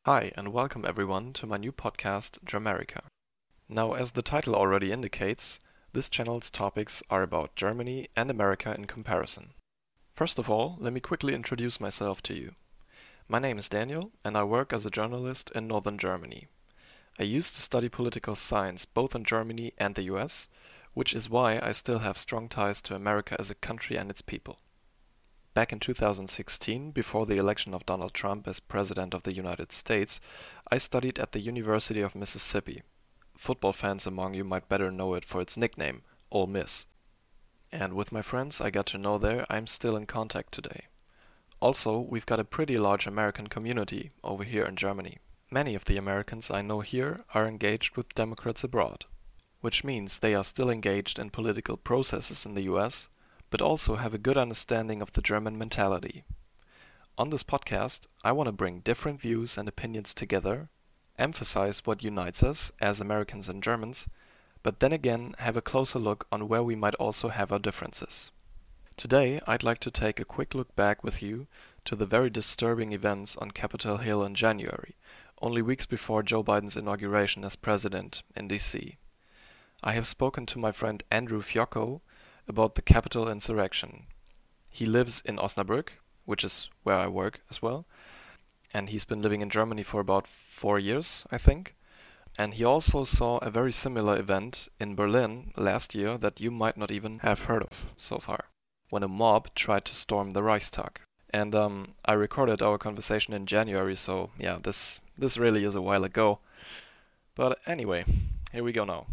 Hi, and welcome everyone to my new podcast, Germerica. Now, as the title already indicates, this channel's topics are about Germany and America in comparison. First of all, let me quickly introduce myself to you. My name is Daniel, and I work as a journalist in northern Germany. I used to study political science both in Germany and the US, which is why I still have strong ties to America as a country and its people. Back in 2016, before the election of Donald Trump as President of the United States, I studied at the University of Mississippi. Football fans among you might better know it for its nickname, Ole Miss. And with my friends I got to know there, I'm still in contact today. Also, we've got a pretty large American community over here in Germany. Many of the Americans I know here are engaged with Democrats abroad, which means they are still engaged in political processes in the US, but also have a good understanding of the German mentality. On this podcast, I want to bring different views and opinions together, emphasize what unites us as Americans and Germans, but then again have a closer look on where we might also have our differences. Today, I'd like to take a quick look back with you to the very disturbing events on Capitol Hill in January, only weeks before Joe Biden's inauguration as president in DC. I have spoken to my friend Andrew Fiocco about the Capitol insurrection. He lives in Osnabrück, which is where I work as well, and he's been living in Germany for about 4 years, I think. And he also saw a very similar event in Berlin last year that you might not even have heard of so far, when a mob tried to storm the Reichstag. And I recorded our conversation in January, so yeah, this really is a while ago. But anyway, here we go now.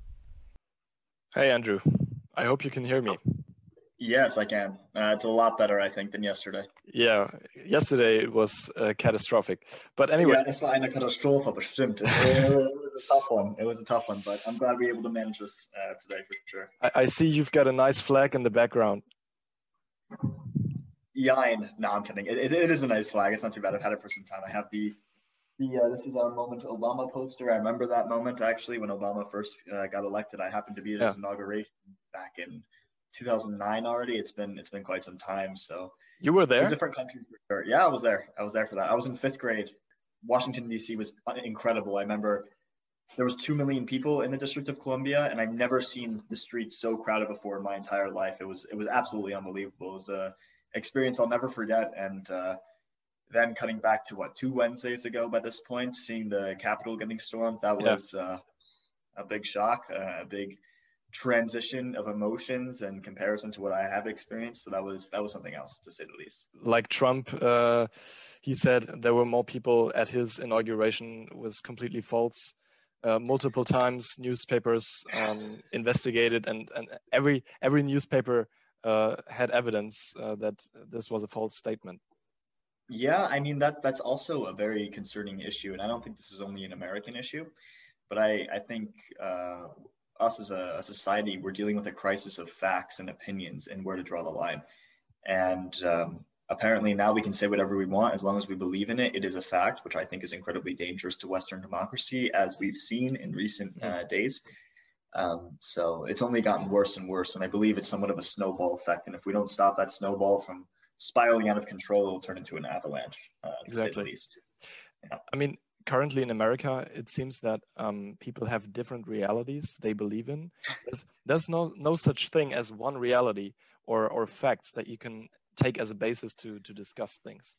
Hey Andrew, I hope you can hear me. Yes, I can. It's a lot better, I think, than yesterday. Yeah, yesterday it was catastrophic. But anyway. Ja, es war eine Katastrophe, bestimmt. It was a tough one. It was a tough one, but I'm glad we were able to manage this today for sure. I see you've got a nice flag in the background. Yine. No, I'm kidding. It is a nice flag. It's not too bad. I've had it for some time. I have the this is our moment Obama poster. I remember that moment actually when Obama first got elected. I happened to be at his inauguration back in 2009 already. It's been quite some time. So you were there? It's a different country for sure. Yeah, I was there. I was there for that. I was in 5th grade. Washington D.C. was incredible. I remember there was 2 million people in the District of Columbia, and I've never seen the streets so crowded before in my entire life. It was absolutely unbelievable. It was an experience I'll never forget. And then cutting back to 2 Wednesdays ago by this point, seeing the Capitol getting stormed, that was a big shock, a big transition of emotions in comparison to what I have experienced. So that was something else, to say the least. Like Trump, he said there were more people at his inauguration was completely false. Multiple times newspapers investigated, and every newspaper had evidence that this was a false statement. Yeah, I mean that's also a very concerning issue, and I don't think this is only an American issue, but I think us as a society, we're dealing with a crisis of facts and opinions and where to draw the line. And apparently now we can say whatever we want as long as we believe in it. It is a fact, which I think is incredibly dangerous to Western democracy, as we've seen in recent days. So it's only gotten worse and worse, and I believe it's somewhat of a snowball effect. And if we don't stop that snowball from spiraling out of control, it'll turn into an avalanche, to say the least. Yeah. I mean, currently in America, it seems that people have different realities they believe in. There's no such thing as one reality or facts that you can take as a basis to discuss things.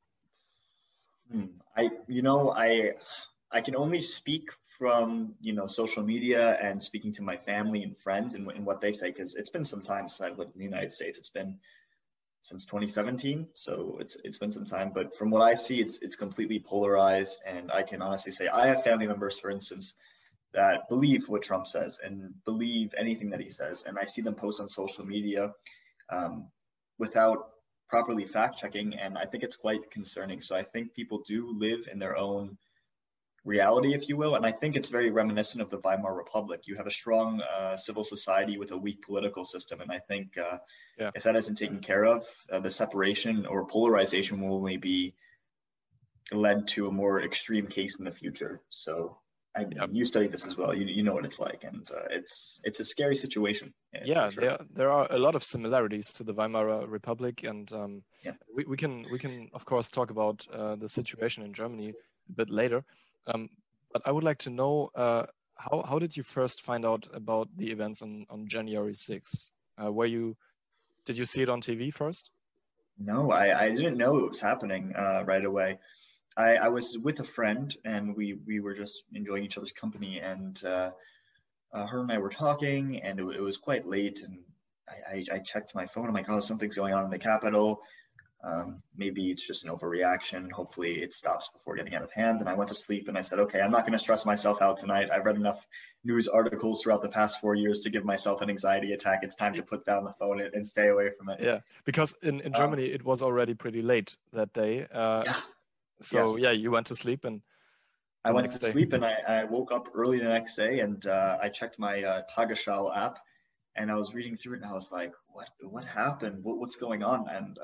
I can only speak from social media and speaking to my family and friends and what they say, because it's been some time since I've lived in the United States. It's been since 2017, so it's been some time. But from what I see, it's completely polarized, and I can honestly say I have family members, for instance, that believe what Trump says and believe anything that he says, and I see them post on social media without properly fact checking, and I think it's quite concerning. So I think people do live in their own reality, if you will, and I think it's very reminiscent of the Weimar Republic. You have a strong civil society with a weak political system, and I think if that isn't taken care of, the separation or polarization will only be led to a more extreme case in the future. So you study this as well. You know what it's like, and it's a scary situation. Yeah, sure. There are a lot of similarities to the Weimar Republic, and we can of course talk about the situation in Germany a bit later. But I would like to know how did you first find out about the events on January 6th? Did you see it on TV first? No, I didn't know it was happening right away. I was with a friend and we were just enjoying each other's company, and her and I were talking, and it was quite late, and I checked my phone. I'm like, oh, something's going on in the Capitol. Maybe it's just an overreaction. Hopefully it stops before getting out of hand. And I went to sleep and I said, okay, I'm not going to stress myself out tonight. I've read enough news articles throughout the past 4 years to give myself an anxiety attack. It's time to put down the phone and stay away from it. Yeah, because in Germany, it was already pretty late that day. Yeah. So yeah, you went to sleep and I went to sleep and I woke up early the next day, and I checked my Tagesschau app, and I was reading through it and I was like, what happened? What's going on? And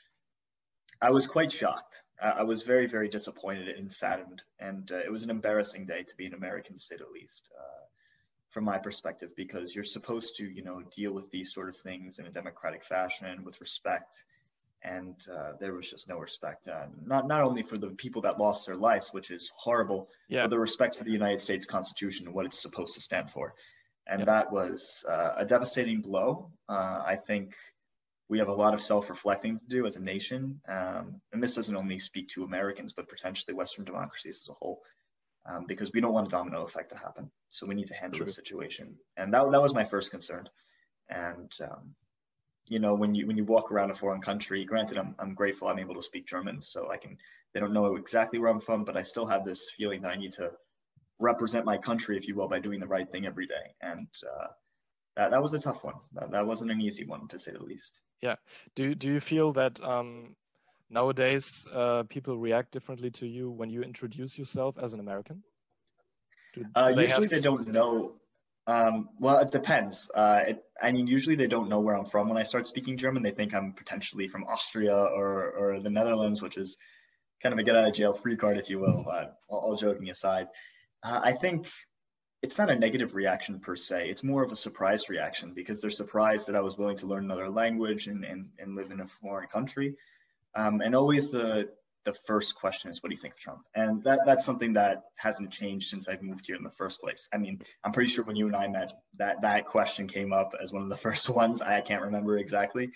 I was quite shocked. I was very, very disappointed and saddened. And it was an embarrassing day to be an American, to say the least, from my perspective, because you're supposed to, deal with these sort of things in a democratic fashion and with respect. And there was just no respect, not only for the people that lost their lives, which is horrible, but the respect for the United States Constitution and what it's supposed to stand for. And that was a devastating blow. I think we have a lot of self-reflecting to do as a nation. And this doesn't only speak to Americans, but potentially Western democracies as a whole, because we don't want a domino effect to happen. So we need to handle this situation. And that was my first concern. And, when you walk around a foreign country, granted, I'm grateful I'm able to speak German, so they don't know exactly where I'm from, but I still have this feeling that I need to represent my country, if you will, by doing the right thing every day. And that was a tough one. That wasn't an easy one, to say the least. Yeah. Do you feel that nowadays people react differently to you when you introduce yourself as an American? Usually they don't know. Well, it depends. Usually they don't know where I'm from when I start speaking German. They think I'm potentially from Austria or the Netherlands, which is kind of a get out of jail free card, if you will. All joking aside, I think it's not a negative reaction per se. It's more of a surprise reaction, because they're surprised that I was willing to learn another language and live in a foreign country. And always the first question is, what do you think of Trump? And that's something that hasn't changed since I've moved here in the first place. I mean, I'm pretty sure when you and I met, that question came up as one of the first ones. I can't remember exactly.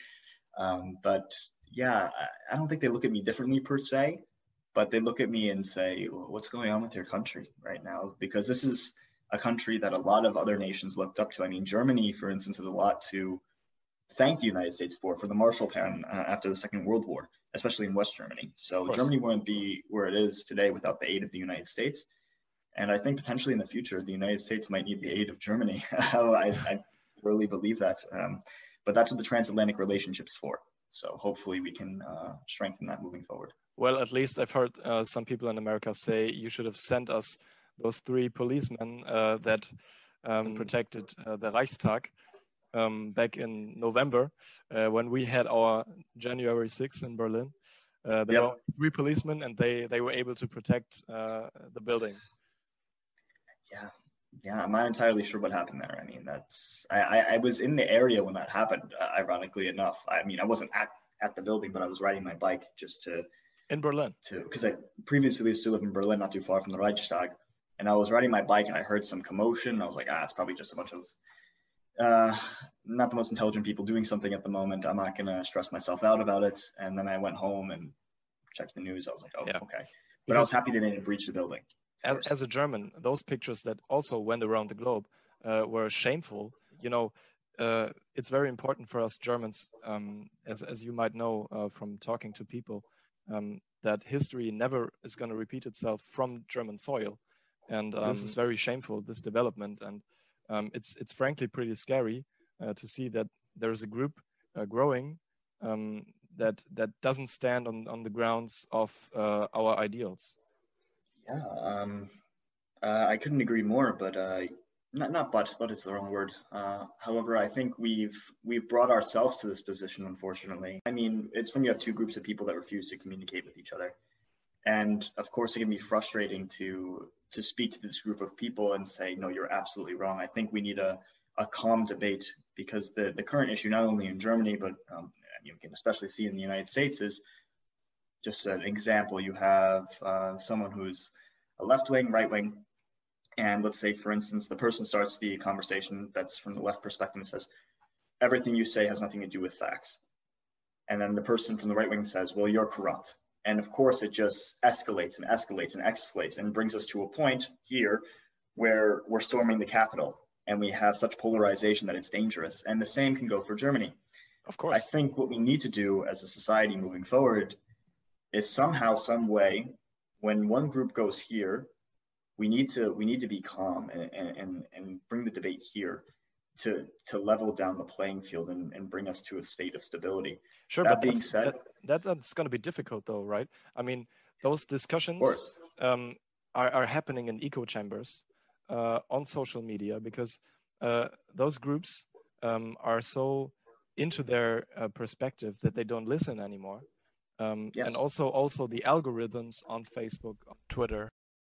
But yeah, I don't think they look at me differently per se, but they look at me and say, well, what's going on with your country right now? Because this is a country that a lot of other nations looked up to. I mean, Germany, for instance, has a lot to thank the United States for the Marshall Plan after the Second World War, especially in West Germany. So Germany wouldn't be where it is today without the aid of the United States. And I think potentially in the future, the United States might need the aid of Germany. I really believe that. But that's what the transatlantic relationship's for. So hopefully we can strengthen that moving forward. Well, at least I've heard some people in America say you should have sent us those 3 policemen that protected the Reichstag back in November when we had our January 6th in Berlin. There were 3 policemen, and they were able to protect the building. Yeah, I'm not entirely sure what happened there. I mean, I was in the area when that happened, ironically enough. I mean, I wasn't at the building, but I was riding my bike just in Berlin. Because I previously used to live in Berlin, not too far from the Reichstag. And I was riding my bike and I heard some commotion. I was like, it's probably just a bunch of not the most intelligent people doing something at the moment. I'm not going to stress myself out about it. And then I went home and checked the news. I was like, okay. But because I was happy they didn't breach the building. As a German, those pictures that also went around the globe were shameful. It's very important for us Germans, as you might know from talking to people, that history never is going to repeat itself from German soil. And this is very shameful, this development. And it's frankly pretty scary to see that there is a group growing that doesn't stand on the grounds of our ideals. Yeah, I couldn't agree more, but but is the wrong word. However, I think we've brought ourselves to this position, unfortunately. I mean, it's when you have 2 groups of people that refuse to communicate with each other. And of course, it can be frustrating to speak to this group of people and say, no, you're absolutely wrong. I think we need a calm debate, because the current issue, not only in Germany, but you can especially see in the United States, is just an example, you have someone who's a left wing, right wing, and let's say, for instance, the person starts the conversation that's from the left perspective and says, everything you say has nothing to do with facts. And then the person from the right wing says, well, you're corrupt. And of course, it just escalates and escalates and escalates and brings us to a point here where we're storming the Capitol and we have such polarization that it's dangerous. And the same can go for Germany. Of course. I think what we need to do as a society moving forward is somehow, some way, when one group goes here, we need to be calm and bring the debate here to level down the playing field and bring us to a state of stability. Sure, that being said, that's going to be difficult, though, right? I mean, those discussions are happening in echo chambers on social media because those groups are so into their perspective that they don't listen anymore. Yes. And also the algorithms on Facebook, on Twitter,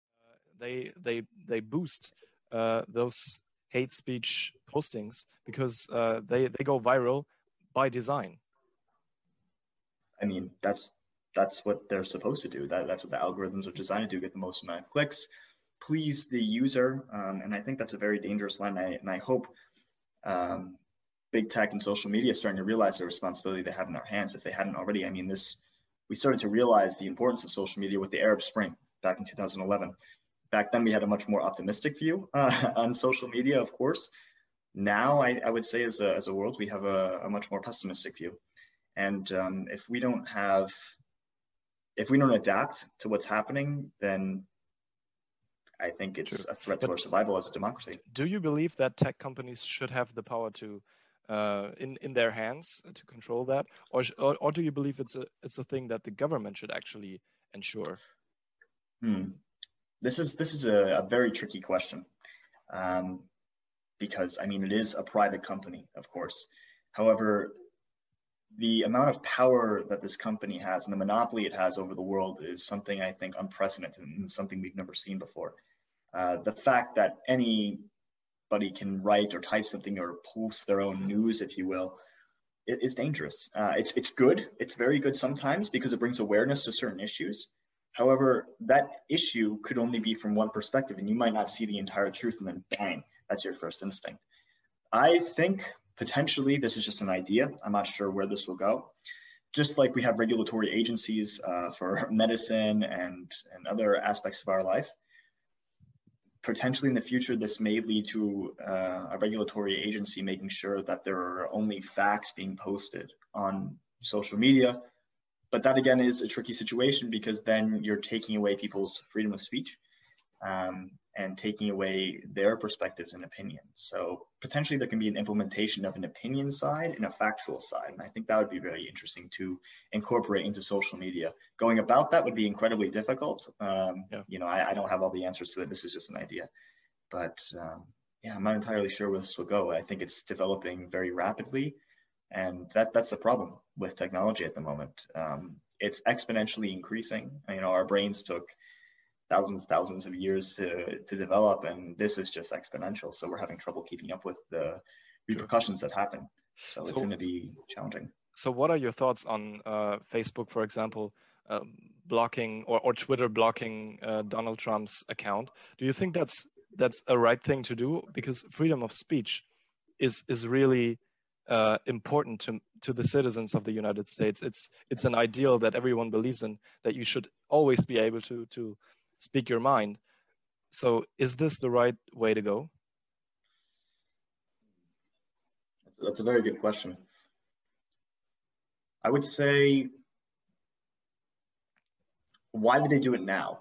they boost those hate speech postings because they go viral by design. I mean, that's what they're supposed to do. That's what the algorithms are designed to do, get the most amount of clicks, please the user. And I think that's a very dangerous line. And I hope big tech and social media is starting to realize the responsibility they have in their hands if they hadn't already. I mean, we started to realize the importance of social media with the Arab Spring back in 2011. Back then, we had a much more optimistic view on social media, of course. Now, I would say as a world, we have a much more pessimistic view. And if we don't adapt to what's happening, then I think it's a threat to our survival as a democracy. Do you believe that tech companies should have the power to, in their hands, to control that, or do you believe it's a thing that the government should actually ensure? This is a very tricky question, because I mean it is a private company, of course. However, the amount of power that this company has and the monopoly it has over the world is something I think unprecedented and something we've never seen before. The fact that anybody can write or type something or post their own news, if you will, it is dangerous. It's good. It's very good sometimes because it brings awareness to certain issues. However, that issue could only be from one perspective, and you might not see the entire truth, and then bang, that's your first instinct. I think potentially this is just an idea. I'm not sure where this will go. Just like we have regulatory agencies for medicine and other aspects of our life, potentially in the future, this may lead to a regulatory agency making sure that there are only facts being posted on social media. But that, again, is a tricky situation because then you're taking away people's freedom of speech and taking away their perspectives and opinions. So potentially there can be an implementation of an opinion side and a factual side. And I think that would be very interesting to incorporate into social media. Going about that would be incredibly difficult. You know, I don't have all the answers to it. This is just an idea. But yeah, I'm not entirely sure where this will go. I think it's developing very rapidly. And that's the problem with technology at the moment. It's exponentially increasing. You know, our brains took thousands of years to develop, and this is just exponential. So we're having trouble keeping up with the repercussions that happen. So it's going to be challenging. So what are your thoughts on Facebook, for example, blocking or Twitter blocking Donald Trump's account? Do you think that's a right thing to do? Because freedom of speech is really important to the citizens of the United States. It's an ideal that everyone believes in, that you should always be able to speak your mind. So is this the right way to go? That's a very good question. I would say, why did they do it now?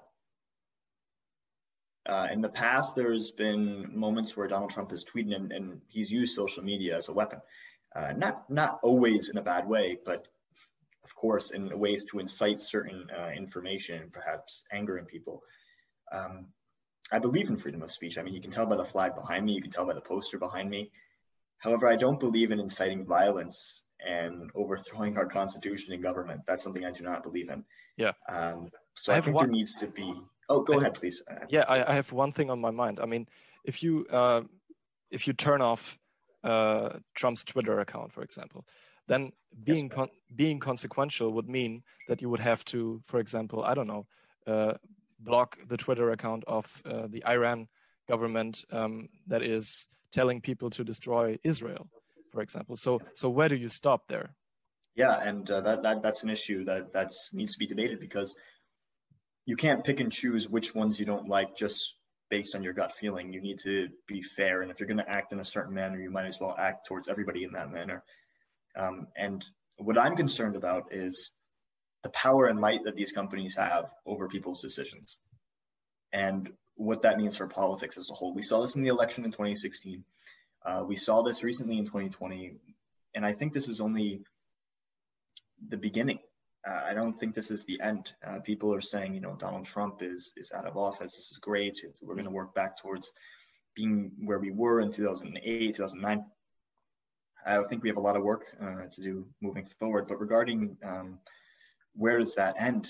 In the past, there's been moments where Donald Trump is tweeting and he's used social media as a weapon. Not always in a bad way, but of course in ways to incite certain information, perhaps angering people. I believe in freedom of speech. I mean, you can tell by the flag behind me, you can tell by the poster behind me. However, I don't believe in inciting violence and overthrowing our constitution and government. That's something I do not believe in. Yeah. So I think there needs to be. Oh, go ahead, please. Yeah, I have one thing on my mind. I mean, if you turn off Trump's Twitter account, for example, then being consequential would mean that you would have to, for example, I don't know, block the Twitter account of the Iran government that is telling people to destroy Israel, for example. So where do you stop there? Yeah, and that's an issue that needs to be debated, because you can't pick and choose which ones you don't like just based on your gut feeling. You need to be fair, and if you're going to act in a certain manner, you might as well act towards everybody in that manner. And what I'm concerned about is the power and might that these companies have over people's decisions, and what that means for politics as a whole. We saw this in the election in 2016. We saw this recently in 2020, and I think this is only the beginning. I don't think this is the end. People are saying, Donald Trump is out of office. This is great. We're going to work back towards being where we were in 2008, 2009. I think we have a lot of work to do moving forward. But regarding where does that end?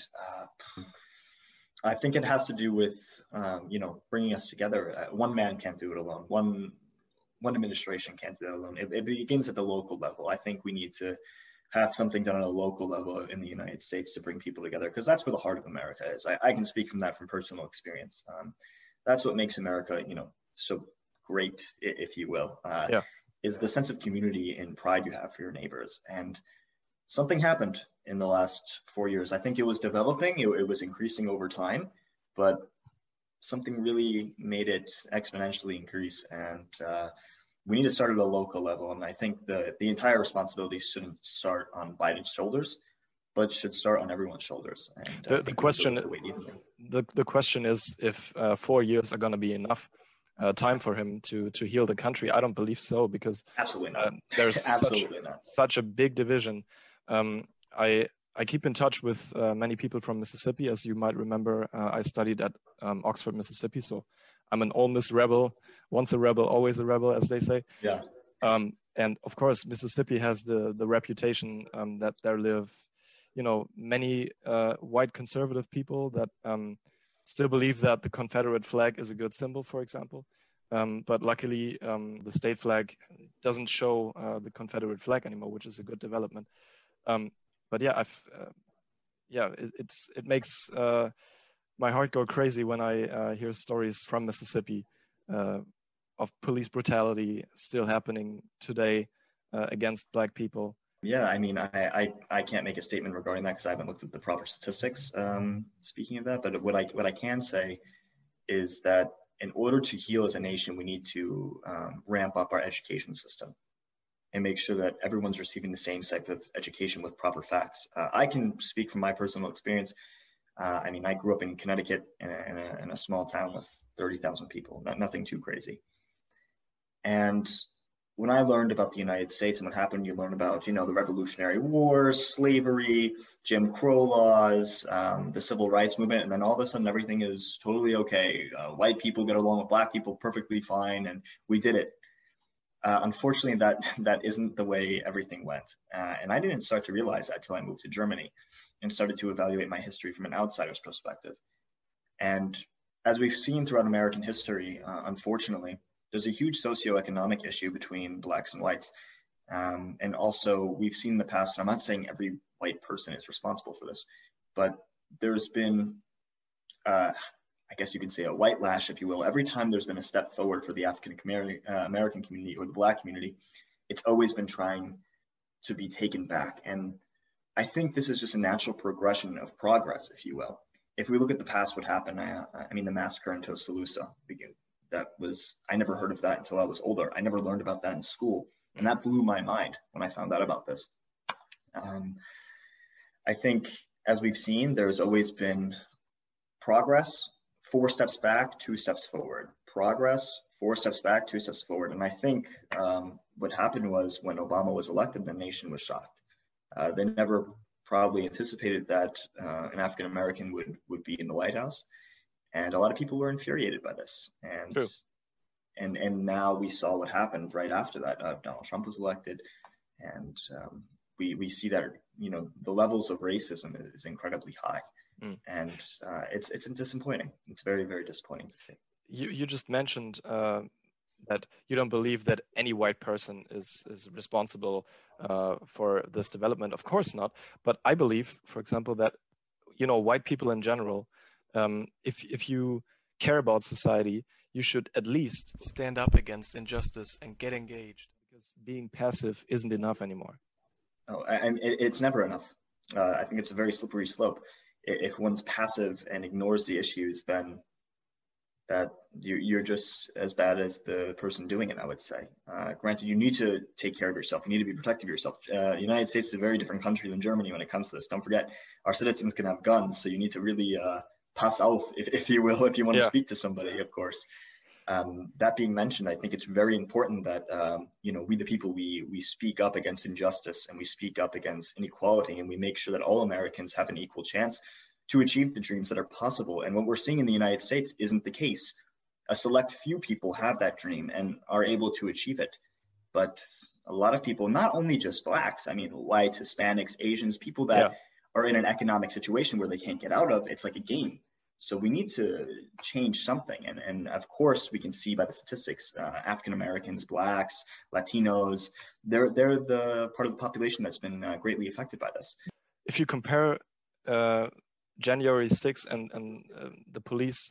I think it has to do with, bringing us together. One man can't do it alone. One administration can't do it alone. It begins at the local level. I think we need to have something done at a local level in the United States to bring people together, because that's where the heart of America is. I can speak from that from personal experience. That's what makes America, so great, if you will, is the sense of community and pride you have for your neighbors. And something happened in the last 4 years. I think it was developing, it was increasing over time, but something really made it exponentially increase. And we need to start at a local level. And I think the entire responsibility shouldn't start on Biden's shoulders, but should start on everyone's shoulders. And the question is if 4 years are going to be enough time for him to heal the country. I don't believe so, because absolutely not. There's such a big division. I keep in touch with many people from Mississippi. As you might remember, I studied at Oxford, Mississippi. So I'm an Ole Miss rebel. Once a rebel, always a rebel, as they say. Yeah. And of course, Mississippi has the reputation that there live, many white conservative people that still believe that the Confederate flag is a good symbol, for example. But luckily, the state flag doesn't show the Confederate flag anymore, which is a good development. But yeah, it makes my heart go crazy when I hear stories from Mississippi of police brutality still happening today against Black people. Yeah, I mean, I can't make a statement regarding that because I haven't looked at the proper statistics. Speaking of that, but what I can say is that in order to heal as a nation, we need to ramp up our education system and make sure that everyone's receiving the same type of education with proper facts. I can speak from my personal experience. I mean, I grew up in Connecticut in a small town with 30,000 people, nothing too crazy. And when I learned about the United States and what happened, you learn about, the Revolutionary Wars, slavery, Jim Crow laws, the Civil Rights Movement, and then all of a sudden everything is totally okay. White people get along with Black people perfectly fine, and we did it. Unfortunately, that isn't the way everything went. And I didn't start to realize that until I moved to Germany and started to evaluate my history from an outsider's perspective. And as we've seen throughout American history, unfortunately, there's a huge socioeconomic issue between Blacks and whites. And also we've seen in the past, and I'm not saying every white person is responsible for this, but there's been, I guess you could say, a white lash, if you will. Every time there's been a step forward for the African American community or the Black community, it's always been trying to be taken back. And I think this is just a natural progression of progress, if you will. If we look at the past, what happened, I mean, the massacre in Tuscaloosa, I never heard of that until I was older. I never learned about that in school. And that blew my mind when I found out about this. I think, as we've seen, there's always been progress, 4 steps back, 2 steps forward. Progress, 4 steps back, 2 steps forward. And I think what happened was when Obama was elected, the nation was shocked. They never probably anticipated that an African American would be in the White House. And a lot of people were infuriated by this. And True. And now we saw what happened right after that. Donald Trump was elected. And we see that, the levels of racism is incredibly high. And it's disappointing. It's very, very disappointing to see. You just mentioned that you don't believe that any white person is responsible for this development. Of course not. But I believe, for example, that white people in general, if you care about society, you should at least stand up against injustice and get engaged, because being passive isn't enough anymore. Oh, it's never enough. I think it's a very slippery slope. If one's passive and ignores the issues, then that you're just as bad as the person doing it, I would say. Granted, you need to take care of yourself. You need to be protective of yourself. The United States is a very different country than Germany when it comes to this. Don't forget, our citizens can have guns, so you need to really pass auf, if you will, if you want to speak to somebody, of course. That being mentioned, I think it's very important that, we the people, we speak up against injustice, and we speak up against inequality, and we make sure that all Americans have an equal chance to achieve the dreams that are possible. And what we're seeing in the United States isn't the case. A select few people have that dream and are able to achieve it. But a lot of people, not only just Blacks, I mean, whites, Hispanics, Asians, people that are in an economic situation where they can't get out of, it's like a game. So we need to change something. And of course, we can see by the statistics, African Americans, Blacks, Latinos, they're the part of the population that's been greatly affected by this. If you compare January 6th and the police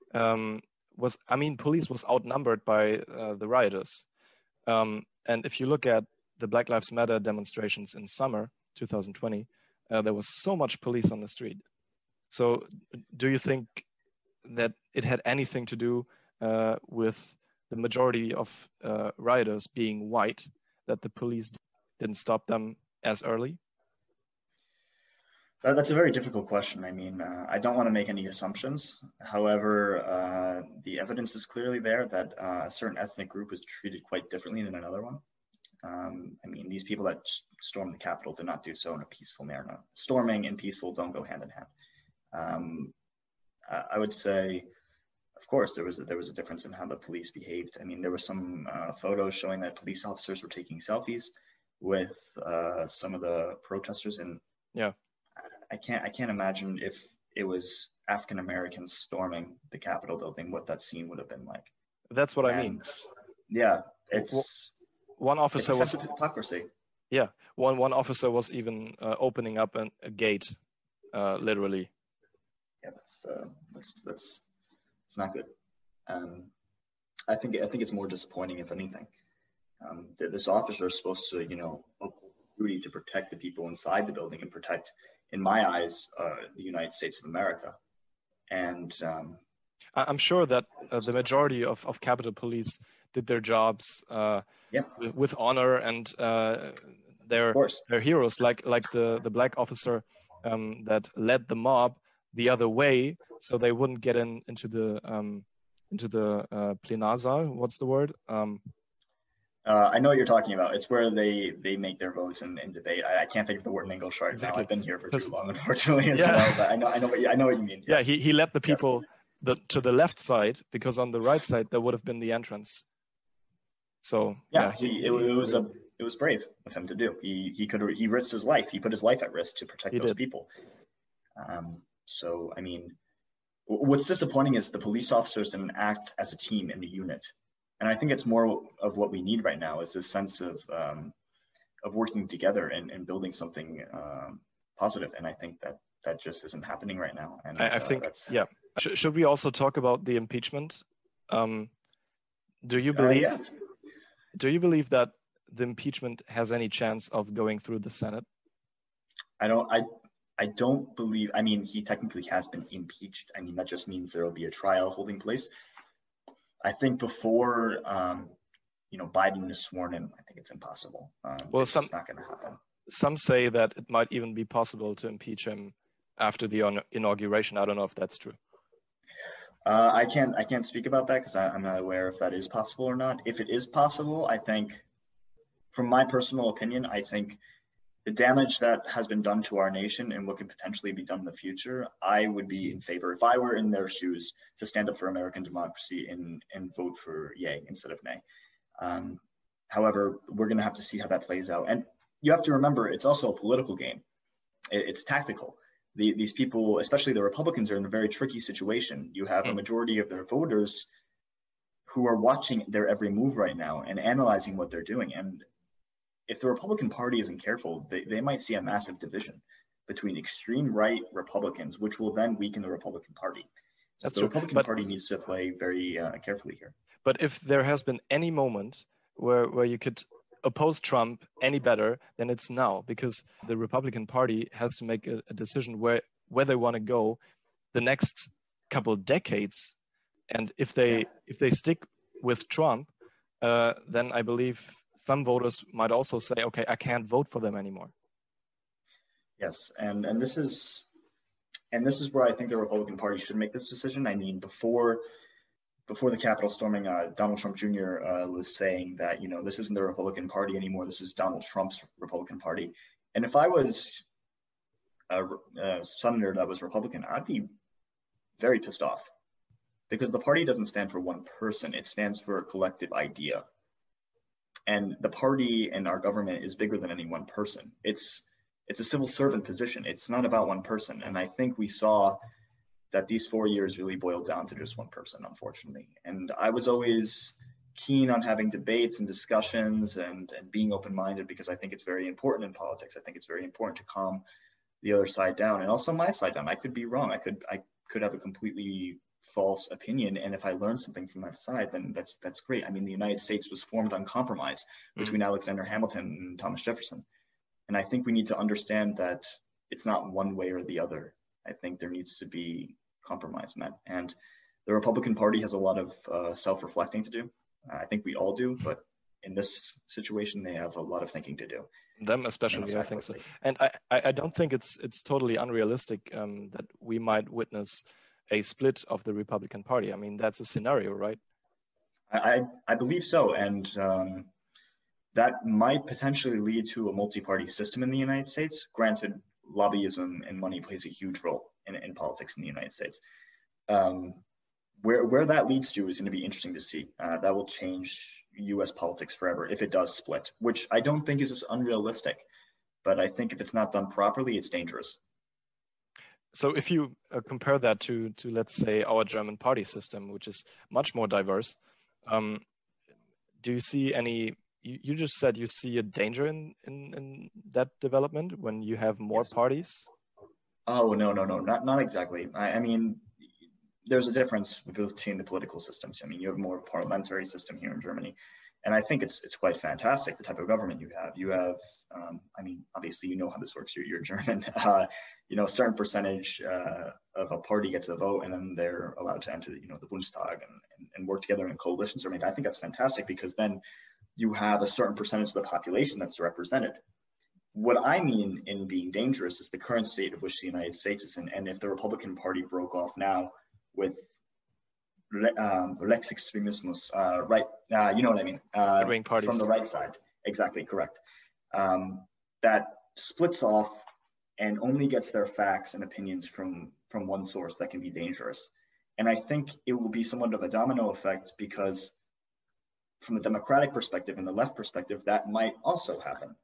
police was outnumbered by the rioters. And if you look at the Black Lives Matter demonstrations in summer 2020, there was so much police on the street. So do you think that it had anything to do with the majority of rioters being white, that the police didn't stop them as early? That's a very difficult question. I mean, I don't want to make any assumptions. However, the evidence is clearly there that a certain ethnic group was treated quite differently than another one. I mean, these people that stormed the Capitol did not do so in a peaceful manner. Storming and peaceful don't go hand in hand. I would say, of course, there was a difference in how the police behaved. I mean, there were some photos showing that police officers were taking selfies with some of the protesters, and I can't imagine if it was African Americans storming the Capitol building, what that scene would have been like. That's what I mean. Yeah, it's one officer it's a sense of hypocrisy. Yeah, one officer was even opening up a gate, literally. Yeah, that's not good. I think it's more disappointing, if anything. This officer is supposed to, duty to protect the people inside the building and protect, in my eyes, the United States of America. And I'm sure that the majority of Capitol Police did their jobs with honor, and they're heroes, like the black officer that led the mob the other way, so they wouldn't get into the Plenarsaal. What's the word? I know what you're talking about. It's where they make their votes and debate. I can't think of the word in English right now. I've been here for too long, unfortunately, as well. But I know what you mean. Yes. Yeah, he led the people to the left side, because on the right side there would have been the entrance. So it was brave of him to do. He risked his life. He put his life at risk to protect those people. So I mean, what's disappointing is the police officers didn't act as a team in the unit. And I think it's more of what we need right now, is this sense of working together and building something positive. And I think that just isn't happening right now. And I think, Should we also talk about the impeachment? Do you believe that the impeachment has any chance of going through the Senate? I don't believe. I mean, he technically has been impeached. I mean, that just means there will be a trial holding place. I think before, Biden is sworn in, I think it's impossible. It's not going to happen. Some say that it might even be possible to impeach him after the inauguration. I don't know if that's true. I can't speak about that because I'm not aware if that is possible or not. If it is possible, I think, from my personal opinion, I think the damage that has been done to our nation and what could potentially be done in the future, I would be in favor, if I were in their shoes, to stand up for American democracy and vote for yay instead of nay. However, we're going to have to see how that plays out. And you have to remember, it's also a political game. It's tactical. These people, especially the Republicans, are in a very tricky situation. You have a majority of their voters who are watching their every move right now and analyzing what they're doing. And if the Republican Party isn't careful, they might see a massive division between extreme right Republicans, which will then weaken the Republican Party. So the Republican Party needs to play very carefully here. But if there has been any moment where you could oppose Trump any better, then it's now, because the Republican Party has to make a decision where they want to go the next couple of decades. And if they stick with Trump, then I believe some voters might also say, okay, I can't vote for them anymore. Yes, and this is where I think the Republican Party should make this decision. I mean, before the Capitol storming, Donald Trump Jr. Was saying that, you know, this isn't the Republican Party anymore. This is Donald Trump's Republican Party. And if I was a senator that was Republican, I'd be very pissed off, because the party doesn't stand for one person. It stands for a collective idea. And the party and our government is bigger than any one person. It's a civil servant position. It's not about one person. And I think we saw that these 4 years really boiled down to just one person, unfortunately. And I was always keen on having debates and discussions and being open-minded, because I think it's very important in politics. I think it's very important to calm the other side down, and also my side down. I could be wrong. I could have a completely false opinion, and if I learn something from that side, then that's great. I mean, the United States was formed on compromise between Alexander Hamilton and Thomas Jefferson. And I think we need to understand that it's not one way or the other. I think there needs to be compromise met. And the Republican Party has a lot of self-reflecting to do. I think we all do, but in this situation, they have a lot of thinking to do. Them especially, I think so. And I don't think it's totally unrealistic that we might witness a split of the Republican Party. I mean, that's a scenario, right? I believe so. And that might potentially lead to a multi-party system in the United States. Granted, lobbyism and money plays a huge role in politics in the United States. Where that leads to is going to be interesting to see. That will change U.S. politics forever if it does split, which I don't think is unrealistic. But I think if it's not done properly, it's dangerous. So if you compare that to let's say, our German party system, which is much more diverse, do you see any? You just said you see a danger in that development when you have more parties? Oh, no, not exactly. I mean, there's a difference between the political systems. I mean, you have more parliamentary system here in Germany, and I think it's quite fantastic, the type of government you have. You have, I mean, obviously, you know how this works. You're German. You know, a certain percentage of a party gets a vote, and then they're allowed to enter, you know, the Bundestag and work together in coalitions. I mean, I think that's fantastic, because then you have a certain percentage of the population that's represented. What I mean in being dangerous is the current state of which the United States is in. And if the Republican Party broke off now with Lex Extremismus, right, you know what I mean? Right-wing parties. From the right side. Exactly, correct. That splits off and only gets their facts and opinions from one source, that can be dangerous. And I think it will be somewhat of a domino effect, because from the Democratic perspective and the left perspective, that might also happen.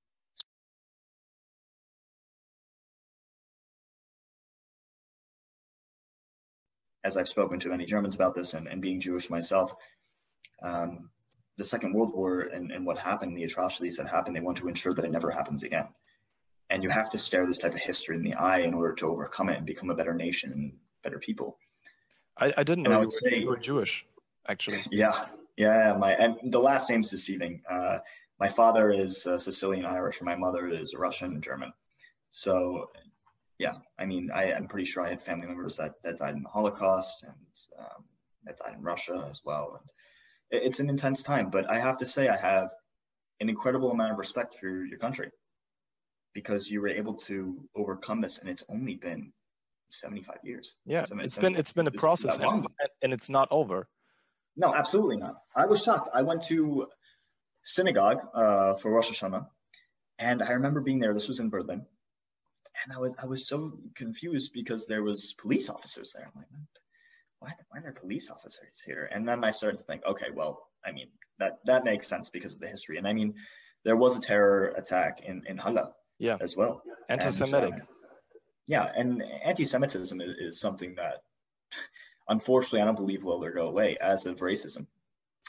As I've spoken to many Germans about this, and being Jewish myself, the Second World War and what happened, the atrocities that happened, they want to ensure that it never happens again. And you have to stare this type of history in the eye in order to overcome it and become a better nation and better people. I didn't know you were Jewish, actually. Yeah. And the last name's deceiving. My father is Sicilian Irish, and my mother is Russian and German. So, yeah, I mean, I'm pretty sure I had family members that died in the Holocaust, and that died in Russia as well. And it's an intense time, but I have to say I have an incredible amount of respect for your country, because you were able to overcome this, and it's only been 75 years. Yeah, it's been a process, and it's not over. No, absolutely not. I was shocked. I went to synagogue for Rosh Hashanah, and I remember being there. This was in Berlin, and I was so confused, because there was police officers there. I'm like, why are there police officers here? And then I started to think, okay, well, I mean, that makes sense because of the history. And I mean, there was a terror attack in Halle as well. Anti-Semitic. And anti-Semitism is something that, unfortunately, I don't believe will ever go away, as of racism.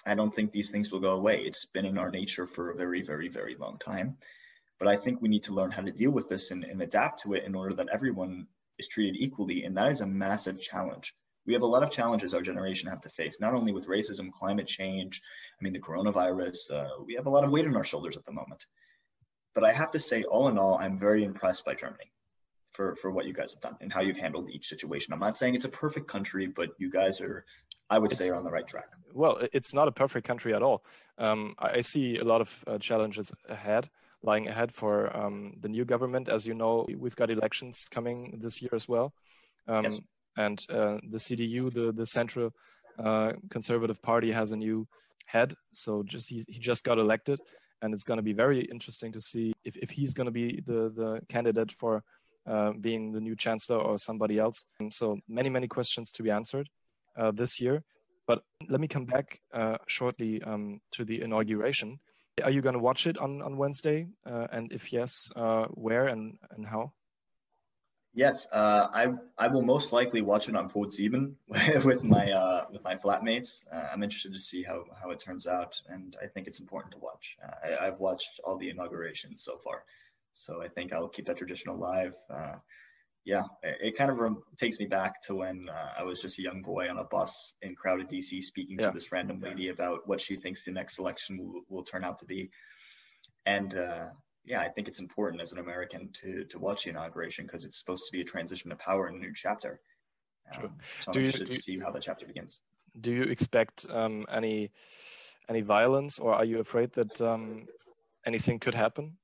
I don't think these things will go away. It's been in our nature for a very, very, very long time. But I think we need to learn how to deal with this and adapt to it in order that everyone is treated equally. And that is a massive challenge. We have a lot of challenges our generation have to face, not only with racism, climate change, I mean, the coronavirus. We have a lot of weight on our shoulders at the moment. But I have to say, all in all, I'm very impressed by Germany for what you guys have done and how you've handled each situation. I'm not saying it's a perfect country, but you guys are, I would say, are on the right track. Well, it's not a perfect country at all. I see a lot of challenges lying ahead for the new government. As you know, we've got elections coming this year as well. Yes. And the CDU, the Central Conservative Party, has a new head. So he just got elected. And it's going to be very interesting to see if he's going to be the candidate for being the new chancellor or somebody else. So many questions to be answered this year. But let me come back shortly to the inauguration. Are you going to watch it on Wednesday? And if yes, where and how? Yes, I will most likely watch it on ProSieben with my flatmates. I'm interested to see how it turns out, and I think it's important to watch. I've watched all the inaugurations so far, so I think I'll keep that tradition alive. Yeah, it kind of takes me back to when I was just a young boy on a bus in crowded DC speaking to this random lady about what she thinks the next election will turn out to be, and yeah, I think it's important as an American to watch the inauguration because it's supposed to be a transition to power in a new chapter. So I'm interested to see how that chapter begins. Do you expect any violence, or are you afraid that anything could happen?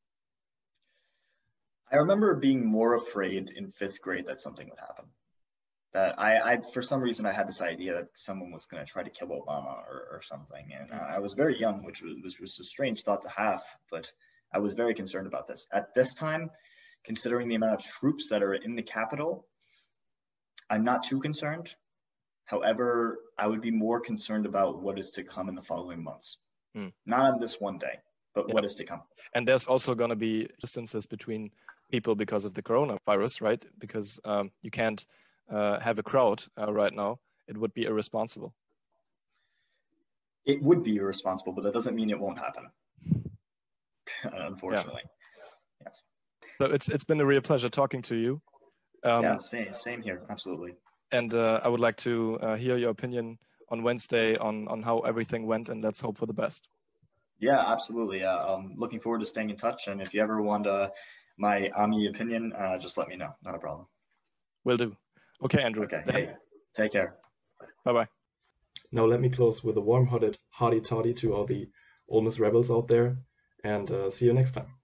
I remember being more afraid in 5th grade that something would happen. That I for some reason, I had this idea that someone was going to try to kill Obama or something. And I was very young, which was a strange thought to have, but I was very concerned about this. At this time, considering the amount of troops that are in the Capitol, I'm not too concerned. However, I would be more concerned about what is to come in the following months. Not on this one day, but what is to come. And there's also going to be distances between people because of the coronavirus, right? Because you can't have a crowd right now. It would be irresponsible. It would be irresponsible, but that doesn't mean it won't happen. Unfortunately. Yes. So it's been a real pleasure talking to you. Yeah, same here. Absolutely. And I would like to hear your opinion on Wednesday on how everything went, and let's hope for the best. Yeah, absolutely. I'm looking forward to staying in touch. And if you ever want my AMI opinion, just let me know. Not a problem. Will do. Okay, Andrew. Okay. Hey, take care. Bye-bye. Now let me close with a warm-hearted howdy-toddy to all the Ole Miss Rebels out there, and see you next time.